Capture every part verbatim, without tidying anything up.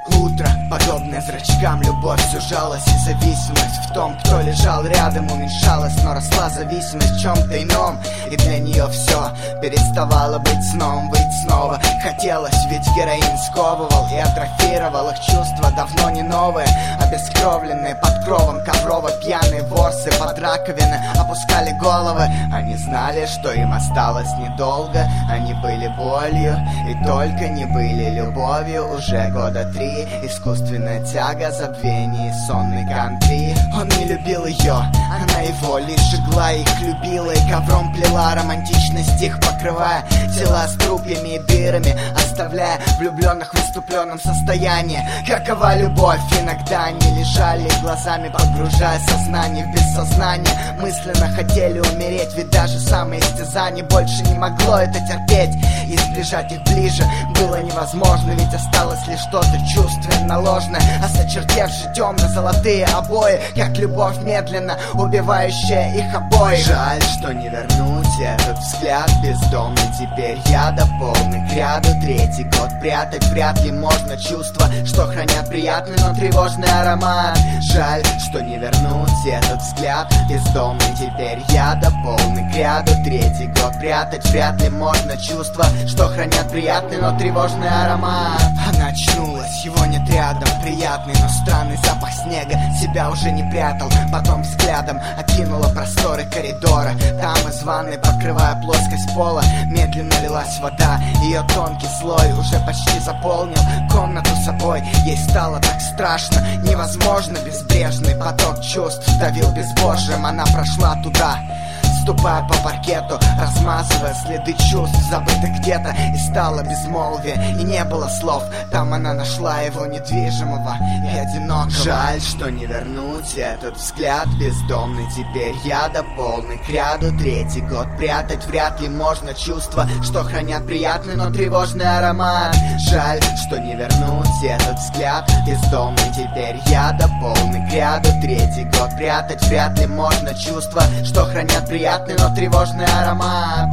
Утро, подобное зрачкам, любовь сужалась, и зависимость в том, кто лежал рядом, уменьшалась, но росла зависимость в чем-то ином. И для нее все переставало быть сном, быть снова хотелось, ведь героин сковывал и атрофировал их чувства, давно не новые, обескровленные под кровом коврова. Пьяные ворсы под раковины опускали головы. Они знали, что им осталось недолго. Они были болью и только не были любовью. Уже года три искусственная тяга, забвение, сонный кантри. Он не любил ее, она его лишь жгла. Их любила и ковром плела, романтичный стих покрывая тела с трупьями и дырами, оставляя влюбленных в выступленном состоянии. Какова любовь? Иногда они лежали глазами, погружая сознание в бессознание. Мысленно хотели умереть, ведь даже самое истязание больше не могло это терпеть. И сближать их ближе было невозможно, ведь осталось лишь что-то чувственно ложное, осточертевшие темно-золотые обои, как любовь медленно убивающая их обоих. Жаль, что не вернуть этот взгляд бездомный. Теперь я до полный к ряду. Третий год прятать вряд ли можно чувства, что хранят приятный, но тревожный аромат. Жаль, что не вернуть этот взгляд бездомный. Теперь я до полный к ряду. Третий год прятать вряд ли можно чувства, что хранят приятный, но тревожный аромат. Она очнулась, его нет рядом. Приятный, но странный запах снега. Себя уже не прятал, потом взглядом окинула просторы коридора. Там из ванной, покрывая плоскость пола, медленно лилась вода. Ее тонкий слой уже почти заполнил комнату собой. Ей стало так страшно, невозможно. Безбрежный поток чувств давил безбожием. Она прошла туда, ступая по паркету, размазывая следы чувств, забытых где-то, и стало безмолвие, и не было слов. Там она нашла его недвижимого и одинокого. Жаль, что не вернуть этот взгляд бездомный. Теперь я до полный к ряду. Третий год прятать вряд ли можно чувства, что хранят приятный, но тревожный аромат. Жаль, что не вернуть этот взгляд бездомный. Теперь я до полный к ряду. Третий год прятать вряд ли можно чувства, что хранят приятный, но тревожный аромат.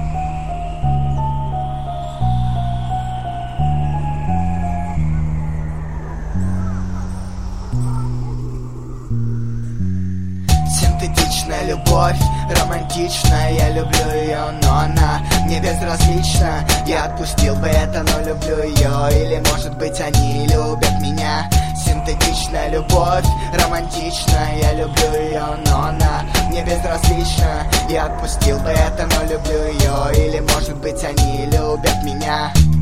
Синтетичная любовь, романтичная, я люблю ее, но она мне безразлична. Я отпустил бы это, но люблю ее. Или может быть они любят меня. Синтетичная любовь, романтичная, я люблю ее, но она мне безразлична. Я отпустил бы это, но люблю ее. Или может быть они любят меня.